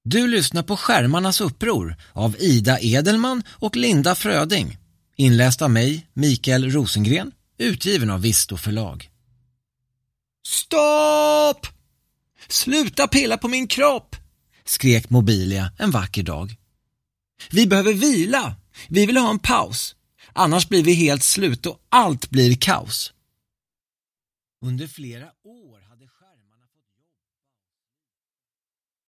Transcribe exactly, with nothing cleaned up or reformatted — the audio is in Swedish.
Du lyssnar på Skärmarnas uppror av Ida Edelman och Linda Fröding. Inläst av mig, Mikael Rosengren, utgiven av Visto förlag. Stopp! Sluta pilla på min kropp! Skrek Mobilia en vacker dag. Vi behöver vila. Vi vill ha en paus. Annars blir vi helt slut och allt blir kaos. Under flera år